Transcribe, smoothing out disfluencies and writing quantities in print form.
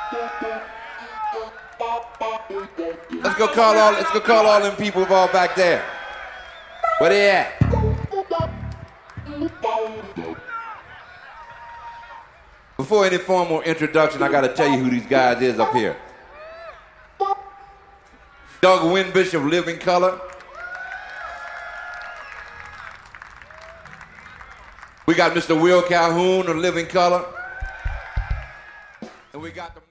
Let's go call all them people all back there. Where they at? Before any formal introduction, I gotta tell you who these guys is up here. Doug Winbush of Living Color. We got Mr. Will Calhoun of Living Color. And we got the